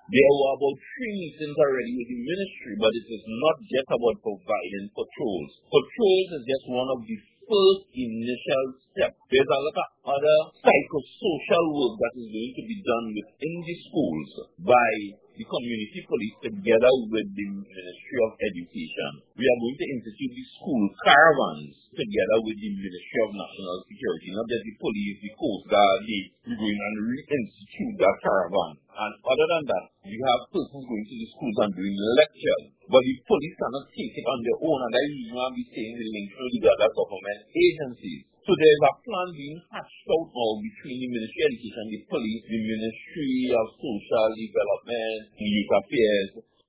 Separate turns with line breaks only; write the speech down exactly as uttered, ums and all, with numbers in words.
There were about three meetings already with the ministry, but it is not just about providing patrols. Patrols is just one of the first initial steps. There's a lot of other psychosocial work that is going to be done within the schools by the community police together with the Ministry of Education. We are going to institute the school caravans together with the Ministry of National Security, not just the police, the Coast Guard, the, we're going and reinstitute that caravan. And other than that, you have persons going to the schools and doing lectures. But the police cannot take it on their own, and that is why we're saying the link to the other government agencies. So there's a plan being hatched out now between the Ministry of Education, the police, the Ministry of Social Development, Youth Affairs,